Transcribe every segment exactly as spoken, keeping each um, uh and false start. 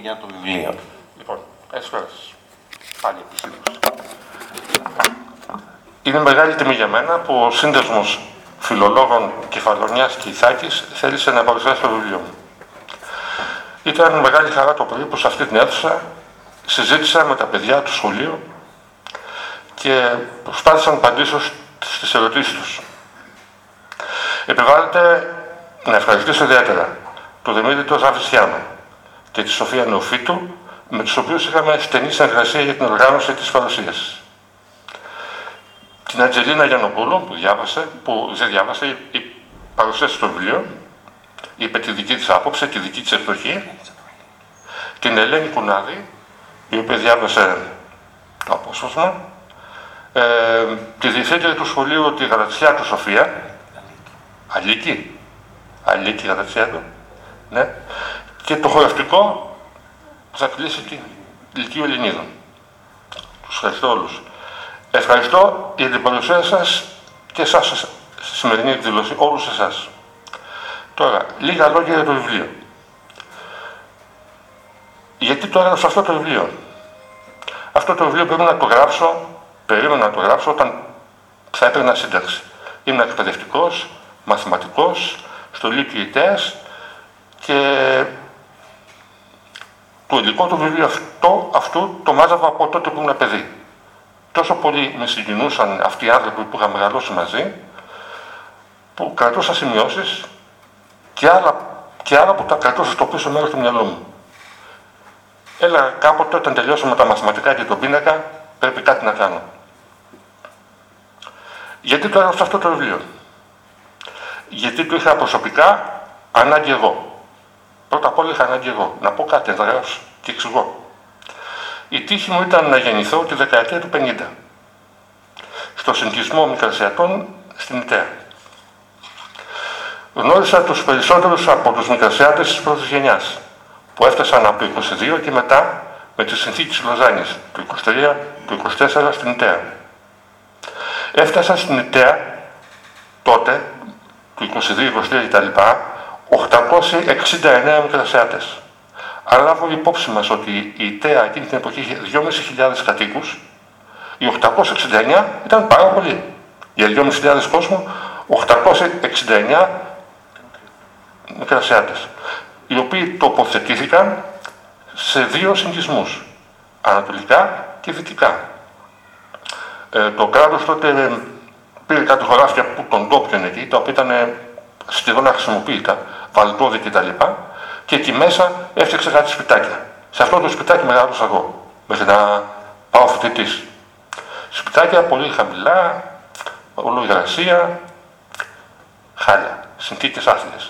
για το βιβλίο. Λοιπόν, καλησπέρα σας. Πάλι επισήμως. Είναι μεγάλη τιμή για μένα που ο Σύνδεσμος Φιλολόγων Κεφαλονιάς και Ιθάκης θέλησε να παρουσιάσει το βιβλίο μου. Ήταν μεγάλη χαρά το πρωί που σε αυτή την αίθουσα συζήτησα με τα παιδιά του σχολείου και προσπάθησα να απαντήσω στις ερωτήσεις τους. Επιβάλλεται να ευχαριστήσω ιδιαίτερα τον Δημήτρη τον Ζαβησιάνο και τη Σοφία Νεοφύτου, με τους οποίους είχαμε στενή συνεργασία για την οργάνωση της παρουσίασης. Την Αντζελίνα Γιαννοπούλου, που διάβασε, που δεν διάβασε, η παρουσίασε το βιβλίο, είπε τη δική της άποψη, τη δική της εκδοχή. Την Ελένη Κουνάδη, η οποία διάβασε το απόσπασμα. Ε, τη διευθύντρια του σχολείου, τη Γαλατσιά του Σοφία. Αλίκη. Αλίκη Γαλατσιά του. Ναι. Και το χορευτικό που θα κλείσει την Λυκείο Ελληνίδων. Τους ευχαριστώ όλους. Ευχαριστώ για την παρουσία σας και εσάς στη σημερινή εκδήλωση, όλους εσάς. Τώρα, λίγα λόγια για το βιβλίο. Γιατί το έγραψα αυτό το βιβλίο? Αυτό το βιβλίο πρέπει να το γράψω, περίμενα να το γράψω όταν θα έπαιρνα σύνταξη. Ήμουν εκπαιδευτικός, μαθηματικός, στο Λύκειο ΙΤΕΑΣ και το υλικό του βιβλίου αυτό, αυτού το μάζαβα από τότε που ήμουν παιδί. Τόσο πολύ με συγκινούσαν αυτοί οι άνθρωποι που είχαν μεγαλώσει μαζί, που κρατούσα σημειώσεις και άλλα, και άλλα που τα κρατούσα στο πίσω μέρος του μυαλού μου. Έλεγα κάποτε όταν τελειώσω με τα μαθηματικά και τον πίνακα, πρέπει κάτι να κάνω. Γιατί το έγραψα αυτό το βιβλίο? Γιατί το είχα προσωπικά ανάγκη εγώ. Πρώτα απ' όλα είχα ανάγκη εγώ. Να πω κάτι, να γράψω και εξηγώ. Η τύχη μου ήταν να γεννηθώ τη δεκαετία του πενήντα, στο συνοικισμό Μικρασιατών στην ΙΤΕΑ. Γνώρισα τους περισσότερους από τους Μικρασιάτες της πρώτης γενιάς, που έφτασαν από το είκοσι δύο και μετά με τη συνθήκη της Λοζάνης, το είκοσι τρία, το είκοσι τέσσερα στην ΙΤΕΑ. Έφτασα στην ΙΤΕΑ τότε, το είκοσι δύο είκοσι τρία κτλ, οκτακόσιοι εξήντα εννέα Μικρασιάτες. Αν λάβω υπόψη μας ότι η ΙΤΕΑ εκείνη την εποχή είχε δυόμισι χιλιάδες κατοίκους, οι οκτακόσιοι εξήντα εννέα ήταν πάρα πολλοί. Για δυόμισι χιλιάδες κόσμο, οκτακόσιοι εξήντα εννέα Μικρασιάτες, οι οποίοι τοποθετήθηκαν σε δύο συνοικισμούς, ανατολικά και δυτικά. Ε, το κράτος τότε πήρε κάτι χωράφια που των τόπιων εκεί, τα οποία ήταν σχεδόν αχρησιμοποιητά, βαλτόδι κτλ. Και εκεί μέσα έφτιαξε κάτι σπιτάκια. Σε αυτό το σπιτάκι μεγάλωσα εγώ, μέχρι να πάω φοιτητής. Σπιτάκια πολύ χαμηλά, ολογρασία, χάλια, συνθήκες άθλιες.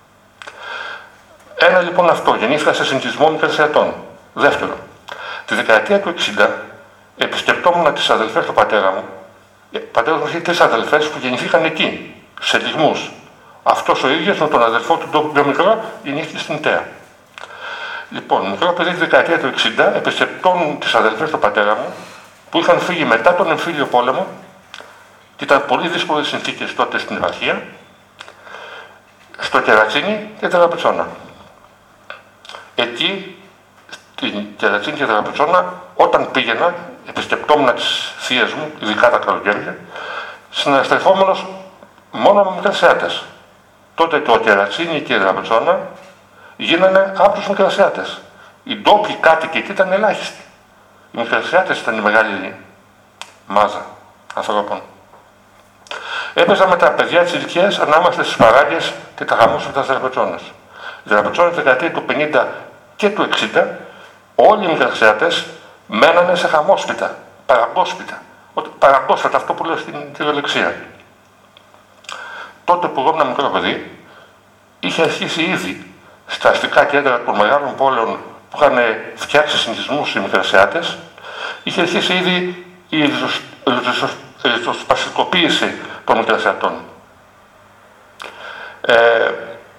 Ένα λοιπόν αυτό, γεννήθηκα σε συνοικισμό Μικρασιατών. Δεύτερο, τη δεκαετία του εξήντα επισκεπτόμουν τις αδελφές του πατέρα μου. Ο πατέρας μου είχε τρεις αδελφές που γεννηθήκαν εκεί, σε Λιγμούς. Αυτός ο ίδιος με τον αδελφό του τόπου πιο μικρό γεννήθηκε στην ΙΤΕΑ. Λοιπόν, μικρό παιδί τη δεκαετία του εξήντα επισκεπτόμουν τις αδελφές του πατέρα μου που είχαν φύγει μετά τον εμφύλιο πόλεμο και ήταν πολύ δύσκολες συνθήκες τότε στην επαρχία, στο Κερατσίνι και Τεραπετσόνα. Εκεί, στην Κερατσίνι και Τεραπετσόνα, όταν πήγαινα, επισκεπτόμουν τις θείες μου, ειδικά τα καλοκαίρια, συναστρεφόμενος μόνο με Μικρασιάτες. Τότε το Κερατσίνι και η Τεραπετσόνα γίνανε από τους Μικρασιάτες. Οι ντόπιοι κάτοικοι εκεί ήταν ελάχιστοι. Οι Μικρασιάτες ήταν η μεγάλη μάζα ανθρώπων. Έπαιζα με τα παιδιά της ηλικίας ανάμεσα στις παράγκες και τα χαμόσπιτα της Τεραπετσόνας. Η Τεραπετσόνα τη δεκαετία του πενήντα και του εξήντα, όλοι οι Μικρασιάτες μένανε σε χαμόσπιτα, παραγκόσπιτα. Παραγκόσπιτα, αυτό που λέω στην κυριολεξία. Τότε που εγώ ήμουν μικρό παιδί, είχε αρχίσει ήδη στα αστικά κέντρα των μεγάλων πόλεων που είχαν φτιάξει συνοικισμούς οι Μικρασιάτες, είχε αρχίσει ήδη η ριζοσπαστικοποίηση των Μικρασιατών. Ε,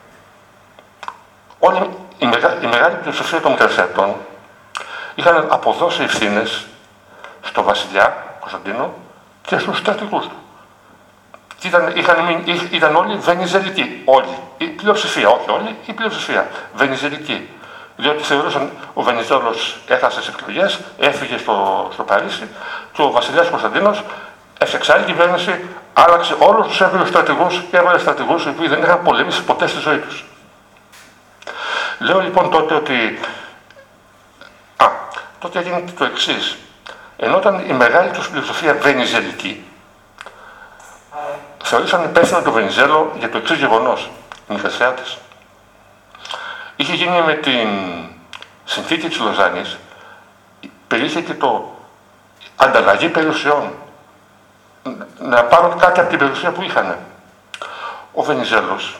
όλη η, μεγα, η μεγάλη πλειοψηφία των Μικρασιατών είχαν αποδώσει ευθύνες στο βασιλιά Κωνσταντίνο και στους στρατηγούς του. Ήταν, είχαν, ήταν όλοι βενιζελικοί. Όλοι. Η πλειοψηφία, όχι όλοι, η πλειοψηφία. Βενιζελικοί. Διότι θεωρούσαν ο Βενιζέλος έχασε τις εκλογές, έφυγε στο, στο Παρίσι και ο βασιλιάς Κωνσταντίνος έφτιαξε άλλη κυβέρνηση, άλλαξε όλους τους Εύγριους στρατηγούς και έβαλε στρατηγούς οι οποίοι δεν είχαν πολεμήσει ποτέ στη ζωή τους. Λέω λοιπόν τότε ότι. Α, τότε έγινε το εξής. Ενώ ήταν η μεγάλη τους πλειοψηφία βενιζελική, θεωρήσαν υπεύθυνο τον Βενιζέλο για το εξής γεγονός. Οι Μικρασιάτες. Είχε γίνει με την συνθήκη της Λοζάνης, περίχε και το ανταλλαγή περιουσιών. Να πάρουν κάτι από την περιουσία που είχαν. Ο Βενιζέλος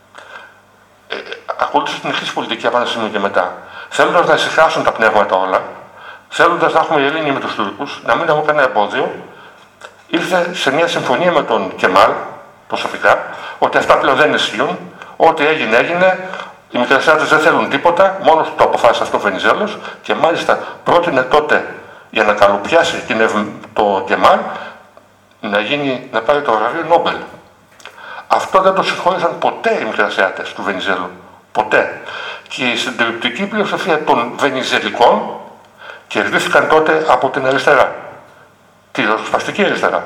ε, ακολούθησε την εξής πολιτική από ένα σημείο και μετά. Θέλοντας να ησυχάσουν τα πνεύματα όλα, θέλοντας να έχουμε ειρήνη με τους Τούρκους, να μην έχουμε κανένα εμπόδιο, ήρθε σε μια συμφωνία με τον Κεμάλ, προσωπικά, ότι αυτά πλέον δεν ισχύουν, ό,τι έγινε έγινε, οι Μικρασιάτες δεν θέλουν τίποτα, μόνος του το αποφάσισε αυτό ο Βενιζέλος και μάλιστα πρότεινε τότε για να καλοπιάσει την ευ... το Κεμάλ να, γίνει, να πάρει το βραβείο Νόμπελ. Αυτό δεν το συγχώρησαν ποτέ οι Μικρασιάτες του Βενιζέλου. Ποτέ. Και η συντριπτική πλειοψηφία των Βενιζελικών κερδίθηκαν τότε από την αριστερά. Τη ριζοσπαστική αριστερά.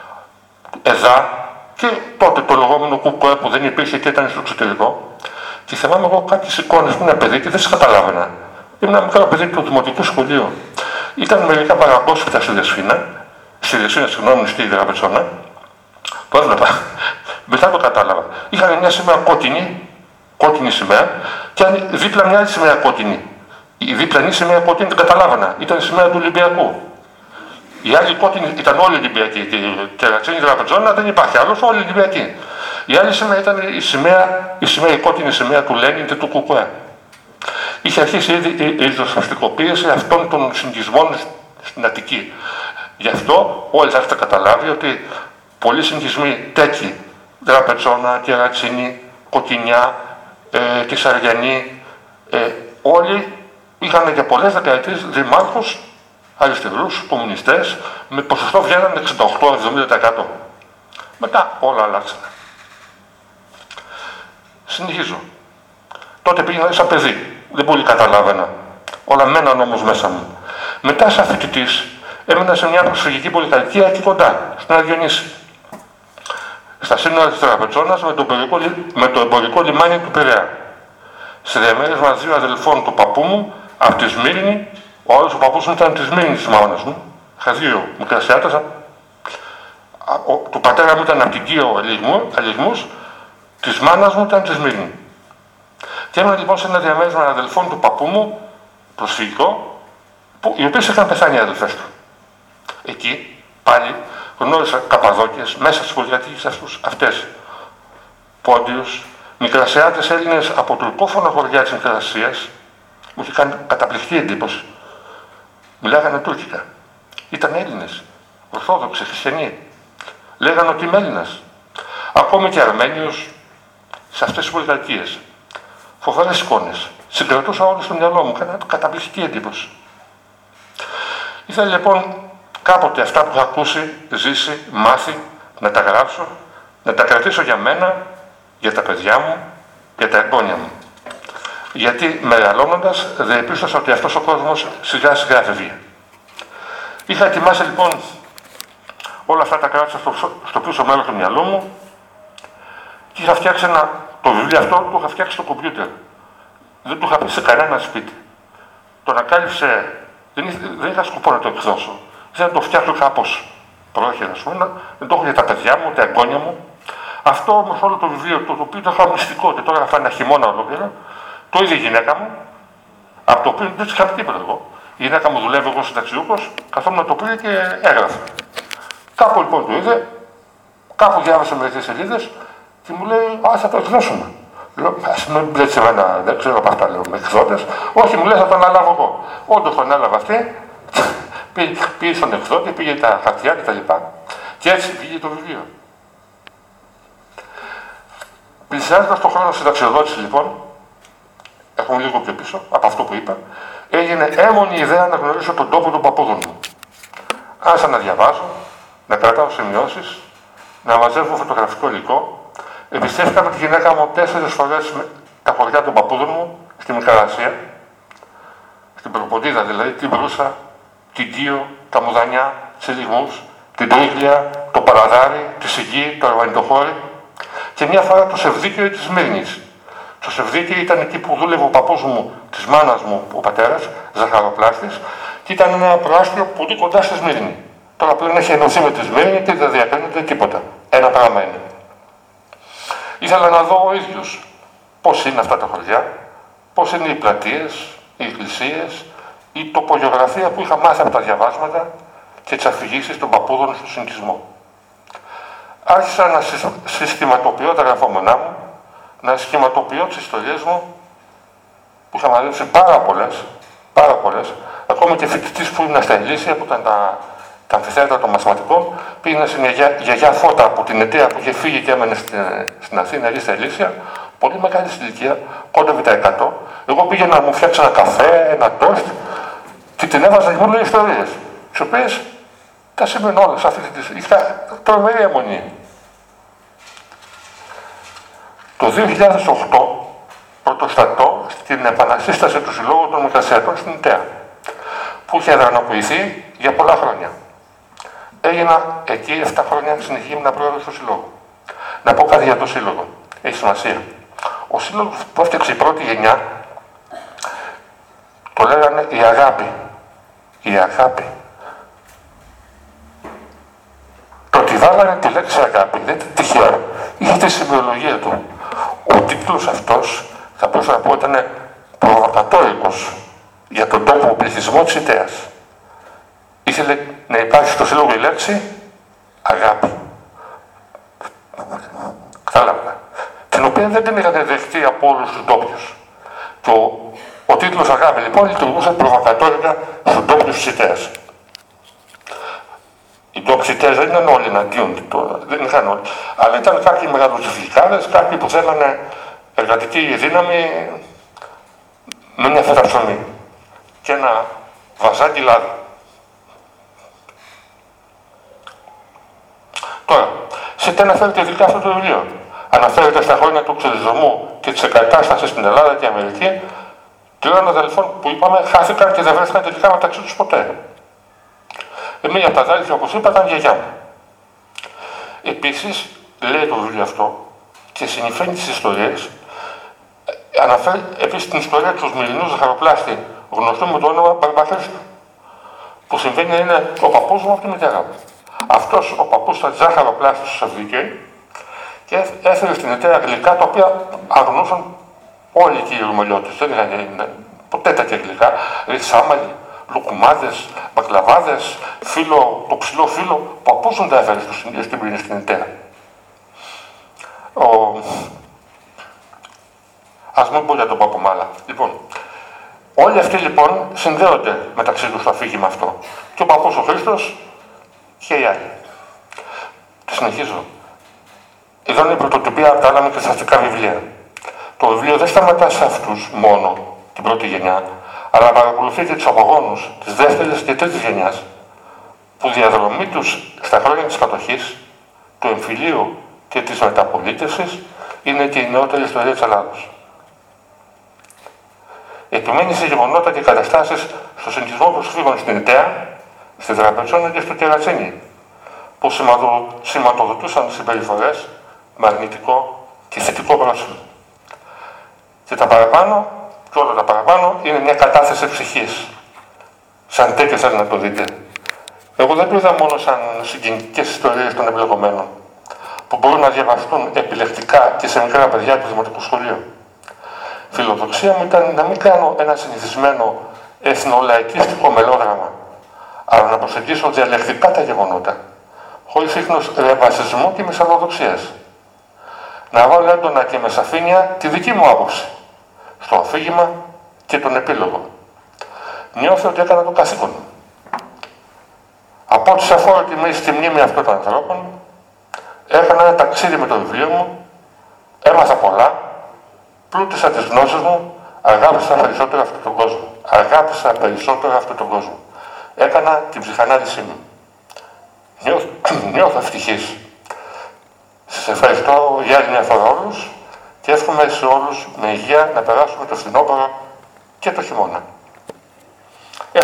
ΕΖΑ και τότε το λεγόμενο ΚΚΕ που δεν υπήρχε και ήταν στο εξωτερικό. Και θυμάμαι εγώ κάποιες εικόνες που είναι παιδί και δεν τις καταλάβαινα. Ήμουν ένα μικρό παιδί του δημοτικού σχολείου. Ήταν μερικά παρακόσπιτα στη Δεσφίνα, στη Δεσφίνα, συγγνώμη, στη Δραπετσόνα. Το έβλεπα. Μετά το κατάλαβα. Είχαν μια σημαία κόκκινη, κόκκινη σημαία, και δίπλα μια άλλη σημαία κόκκινη. Η διπλανή σημαία κόκκινη την καταλάβανα. Ήταν η σημαία του Ολυμπιακού. Η άλλη κόκκινη ήταν όλοι Ολυμπιακοί. Και Ρατσίνη Δραπετσόνα δεν υπάρχει άλλο, όλοι Ολυμπιακοί. Η άλλη σημαία ήταν η σημαία, η σημαία, η κόκκινη σημαία του Λένιν και του ΚΚΕ. Είχε αρχίσει ήδη η ριζοσπαστικοποίηση αυτών των συγχυσμών στην Αττική. Γι' αυτό όλοι θα έχετε καταλάβει ότι πολλοί συγχυσμοί τέτοιοι, Δραπετσόνα, Κερατσίνη, Κοκκινιά, ε, Κεσαριανή, ε, όλοι είχαν για πολλές δεκαετίες δημάρχους αριστερούς, κομμουνιστές, με ποσοστό βγαίνανε εξήντα οκτώ με εβδομήντα τοις εκατό. Μετά όλα αλλάξανε. Συνεχίζω. Τότε πήγαινα σαν παιδί. Δεν πολύ καταλάβαινα. Όλα μέναν όμως μέσα μου. Μετά, σαν φοιτητής, έμεινα σε μια προσφυγική πολυκατοικία εκεί κοντά, στην Αδιονύση. Στα σύνορα της Δραπετσόνας με το εμπορικό, με το εμπορικό λιμάνι του Πειραιά. Σε διαμέρισμα δύο αδελφών του παππού μου, από τη Σμύρνη, ο άλλος ο παππούς μου ήταν της Σμύρνης της μάνας μου. Είχα δύο Μικρασιάτες. Του πατέρα μου ήταν από την Κύο Αλιγμούς, της μάνας μου ήταν της Σμύρνη. Και έμεινα λοιπόν σε ένα διαμέρισμα αδελφών του παππού μου, προσφυγικό, που, οι οποίες είχαν πεθάνει οι αδελφές του. Εκεί πάλι γνώρισα Καπαδόκες μέσα στις πολυκατοικίες αυτές. Πόντιους, Μικρασιάτες Έλληνες από τουρκόφωνα χωριά της Μικρασίας, μου είχε κάνει καταπληκτική εντύπωση. Μιλάγανε τουρκικά. Ήταν Έλληνες, Ορθόδοξοι, Χριστιανοί. Λέγανε ότι είμαι Έλληνας. Ακόμη και Αρμένιος σε αυτές τις πολυκατοικίες. Φοβερές εικόνες. Συγκρατούσα όλες στο μυαλό μου. Κάνα καταπληκτική εντύπωση. Ήθελα λοιπόν κάποτε αυτά που είχα ακούσει, ζήσει, μάθει, να τα γράψω, να τα κρατήσω για μένα, για τα παιδιά μου, για τα εγγόνια μου. Γιατί μεγαλώνοντας διεπίστωσα ότι αυτός ο κόσμος σιγά σιγά φεύγει. Είχα ετοιμάσει λοιπόν όλα αυτά τα κράτησα στο, στο πίσω μέρος του μυαλού μου και είχα φτιάξει ένα, το βιβλίο αυτό το είχα φτιάξει στο κομπιούτερ. Δεν του είχα πει σε κανένα σπίτι. Το ανακάλυψε, δεν, δεν είχα σκοπό να το εκδώσω. Ήθελα να το φτιάξω κάπως πρόχειρα, ας πούμε, δεν το έχω για τα παιδιά μου, τα εγγόνια μου. Αυτό όμως όλο το βιβλίο, το, το οποίο το είχα μυστικό και τώρα θα φάει ένα χειμώνα ολόκληρο, το είδε η γυναίκα μου, από το οποίο δεν της είχα πει τίποτα εγώ. Η γυναίκα μου δουλεύει εγώ συνταξιούχος, καθόμουν να το πήρε και έγραφε. Κάπου λοιπόν το είδε, κάπου διάβασε μερικές σελίδες και μου λέει, α, θα το εκδώσουμε. Λέω, ας μην μπλέξει εμένα, δεν ξέρω από αυτά, λέω, με εκδότες. Όχι, μου λέει, θα το αναλάβω εγώ. Όντως το ανάλαβα αυτή, πήγε στον εκδότη, πήγε τα χαρτιά κτλ. Και, και έτσι πήγε το βιβλίο. Πλησιάζοντας τον χρόνο συνταξιοδότηση λοιπόν, έχουμε λίγο πιο πίσω από αυτό που είπα, έγινε έμονη ιδέα να γνωρίσω τον τόπο των παππούδων μου. Άρχισα να διαβάζω, να κρατάω σημειώσεις, να μαζεύω φωτογραφικό υλικό. Επιστρέφηκα με τη γυναίκα μου τέσσερις φορές με τα χωριά των παππούδων μου στη Μικρασία. στην Προποντίδα δηλαδή, την Βρούσα, την Κύο, τα Μουδανιά, τις Λιγμούς, την Τρίγλια, το Παραδάρι, τη Σιγή, το Αρβανιτοχώρι και μια φορά το Σεβδίκιο της Μύρνης. Το Σεβδίκιο ήταν εκεί που δούλευε ο παππούς μου, της μάνας μου, ο πατέρας, ζαχαροπλάστης, και ήταν ένα προάστιο πολύ κοντά στη Σμύρνη. Τώρα πλέον έχει ενωθεί με τη Σμύρνη και δεν διακρίνεται τίποτα. Ένα πράγμα είναι. Ήθελα να δω ο ίδιος πώς είναι αυτά τα χωριά, πώς είναι οι πλατείες, οι εκκλησίες, η τοπογεωγραφία που είχα μάθει από τα διαβάσματα και τις αφηγήσεις των παππούδων στο συνοικισμό. Άρχισα να συστηματοποιώ τα γραφόμενά μου, να σχηματοποιώ τις ιστορίες μου, που είχα μαζέψει πάρα πολλές, πάρα πολλές, ακόμη και φοιτητής που ήμουν στα Ηλίσια, που ήταν τα, τα αμφιθέατρα των μαθηματικών, πήγαινα στην γιαγιά, γιαγιά Φώτα από την Αιταία που είχε φύγει και έμενε στην, στην Αθήνα ή στα Ηλίσια, πολύ μεγάλη ηλικία, κόντευε τα εκατό. Εγώ πήγαινα να μου φτιάξει ένα καφέ, ένα τόστ, και την έβαζα και μου λέει ιστορίες, τις οποίες τα σημαίνω όλα σε αυτή τη. Είχα τρομερή αιμονή. Το δύο χιλιάδες οκτώ πρωτοστατώ στην επανασύσταση του Συλλόγου των Μικρασιατών στην Ιταία, που είχε δρανοποιηθεί για πολλά χρόνια. Έγινα εκεί επτά χρόνια συνεχίμηνα πρόεδρος του Συλλόγου. Να πω κάτι για το Σύλλογο. Έχει σημασία. Ο Σύλλογος που έφτιαξε η πρώτη γενιά το λέγανε η αγάπη. Η αγάπη. Το ότι βάλανε τη λέξη αγάπη δεν ήταν τυχαίο. Είχε τη σημειολογία του. Ο τίτλος αυτός θα μπορούσα να πω ήταν προβοκατόρικος για τον τόπο πληθυσμό της Ιταίας. Ήθελε να υπάρχει στο Σύλλογο η λέξη αγάπη. Κατάλαβα. Την οποία δεν την είχαν δεχτεί από όλους τους ντόπιους. Και ο, ο τίτλος αγάπη λοιπόν λειτουργούσε προβοκατόρικα στους ντόπιους της Ιταίας. Οι ντόπιοι Ιταίες δεν ήταν όλοι εναντίον, δεν είχαν όλοι. Αλλά ήταν κάποιοι μεγαλοζυγικάδες, κάποιοι που θέλανε εργατική δύναμη με μια φέτα ψωμί και ένα βαζάκι λάδι. Τώρα, σε τι αναφέρεται ειδικά αυτό το βιβλίο? Αναφέρεται στα χρόνια του ξεδιζωμού και της εγκατάστασης στην Ελλάδα και Αμερική τριών αδελφών που είπαμε χάθηκαν και δεν βρέθηκαν τελικά μεταξύ τους ποτέ. Μία από τα αδέλφια, όπως είπα, ήταν η γιαγιά μου. Επίσης, λέει το βιβλίο αυτό και συνηφαίνει τις ιστορίες, αναφέρει επίσης την ιστορία του Σμυρινού ζαχαροπλάστη, γνωστού με το όνομα Μπαρμπαχρήστου, που συμβαίνει να είναι ο παππούς μου από τη μητέρα μου. Αυτός ο παππούς ήταν ζάχαροπλάστης στο Σαββίκαι και έφερε στην Ιταία γλυκά τα οποία αγνούσαν όλοι οι κύριοι Ρουμελιώτες. Δεν είχαν ποτέ τέτοια γλυκά, ριξάμαλοι, λουκουμάδες, μπακλαβάδες, φύλλο, το ξυλό φύλλο, που παππούς μου τα έφερε στην πριν στην Ιταία. Ο... Ας μην πω για τον παππού μάλα. Λοιπόν, όλοι αυτοί λοιπόν συνδέονται μεταξύ τους στο αφήγημα αυτό. Και ο παππούς ο Χρήστος και οι άλλοι. Και συνεχίζω. Εδώ είναι η πρωτοτυπία από τα άλλα μικρασιατικά βιβλία. Το βιβλίο δεν σταματά σε αυτούς μόνο, την πρώτη γενιά, αλλά παρακολουθεί και τους απογόνους της δεύτερης και τρίτης γενιάς, που διαδρομή τους στα χρόνια της κατοχής, του εμφυλίου και της μεταπολίτευσης είναι και η νεότερη ιστορία της Ελλάδος. Επιμένει σε γεγονότα και καταστάσεις στο συνοικισμό προσφύγων στην Ιταία, στη Δραπετσόνα και στο Κερατσίνι, που σηματοδοτούσαν συμπεριφορές με αρνητικό και θετικό πρόσωπο. Και τα παραπάνω, και όλα τα παραπάνω, είναι μια κατάθεση ψυχής. Σαν τέτοιο θέλει να το δείτε. Εγώ δεν το είδα μόνο σαν συγκινητικές ιστορίες των εμπλεκομένων, που μπορούν να διαβαστούν επιλεκτικά και σε μικρά παιδιά του δημοτικού σχολείου. Φιλοδοξία μου ήταν να μην κάνω ένα συνηθισμένο εθνολαϊκίστικο μελόδραμα, αλλά να προσεγγίσω διαλεκτικά τα γεγονότα, χωρίς ίχνος ρεβασισμού και μυσαλλοδοξίας. Να βάλω έντονα και με σαφήνεια τη δική μου άποψη, στο αφήγημα και τον επίλογο. Νιώθω ότι έκανα το καθήκον μου. Από ό,τι σε αφορά τη μέση στη μνήμη αυτών των ανθρώπων, έκανα ένα ταξίδι με το βιβλίο μου, έμαθα πολλά, πλούτησα τις γνώσεις μου, αγάπησα περισσότερο αυτόν τον κόσμο. Αγάπησα περισσότερο αυτόν τον κόσμο. Έκανα την ψυχανάλυση μου. Νιώθω, νιώθω ευτυχής. Σας ευχαριστώ για άλλη μια φορά όλους και εύχομαι σε όλους με υγεία να περάσουμε το φθινόπωρο και το χειμώνα.